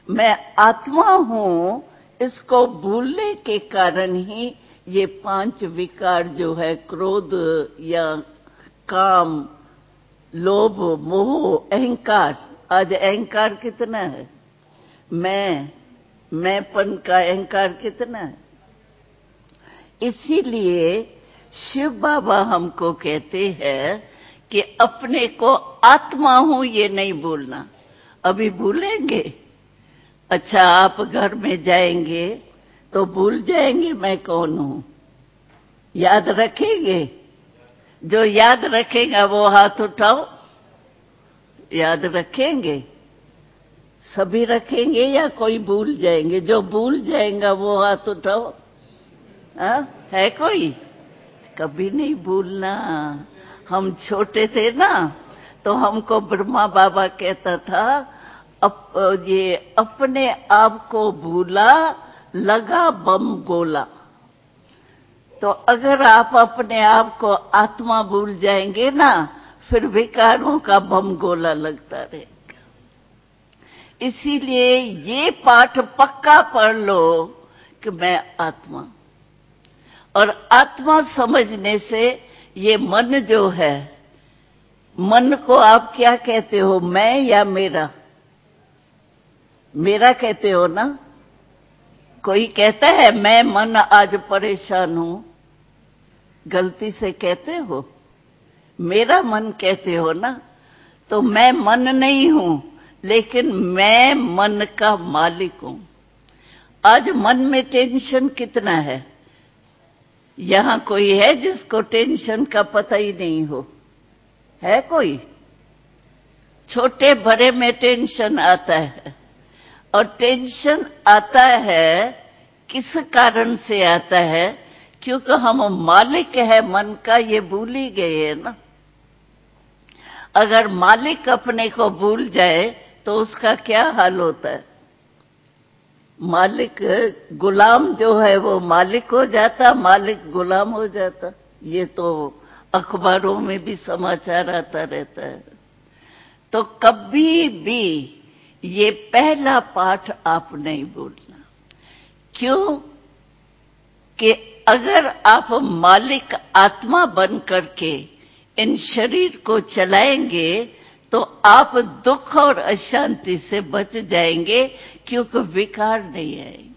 मैं आत्मा हूं, इसको भूलने के कारण ही ये 5 विकार जो है, क्रोध या काम, लोभ, मोह, अहंकार। आज अहंकार कितना है? मैंपन का अहंकार कितना है? इसीलिए शिव बाबा हमको कहते हैं कि अपने को आत्मा हूं ये नहीं भूलना। अभी भूलेंगे? अच्छा, आप घर में जाएंगे तो भूल जाएंगे मैं कौन हूं? याद रखेंगे? जो याद रखेगा वो हाथ उठाओ। याद रखेंगे? सभी रखेंगे या कोई भूल जाएंगे? जो भूल जाएगा वो हाथ उठाओ। है कोई? कभी नहीं भूलना। हम छोटे थे ना, तो हमको ब्रह्मा बाबा कहता था, ये अपने आप को भूला, लगा बम गोला। तो अगर आप अपने आप को आत्मा भूल जाएंगे ना, फिर विकारों का बम गोला लगता रहेगा। इसीलिए ये पाठ पक्का पढ़ लो कि मैं आत्मा। और आत्मा समझने से ये मन जो है, मन को आप क्या कहते हो, मैं या मेरा? मेरा कहते हो ना? कोई कहता है मैं मन आज परेशान हूं? गलती से कहते हो? मेरा मन कहते हो ना? तो मैं मन नहीं हूं, लेकिन मैं मन का मालिक हूं। आज मन में टेंशन कितना है? यहां कोई है जिसको टेंशन का पता ही नहीं हो? है कोई? छोटे बड़े में टेंशन आता है। और टेंशन आता है किस कारण से आता है? क्योंकि हम मालिक है मन का, ये भूल ही गए हैं ना। अगर मालिक अपने को भूल जाए तो उसका क्या हाल होता है? मालिक, गुलाम जो है वो मालिक हो जाता, मालिक गुलाम हो जाता। ये तो अखबारों में भी समाचार आता रहता है। तो कभी भी ये पहला पाठ आप नहीं भूलना। क्यों? कि अगर आप मालिक आत्मा बन करके इन शरीर को चलाएंगे तो आप दुख और अशांति से बच जाएंगे, क्योंकि विकार नहीं आएंगे।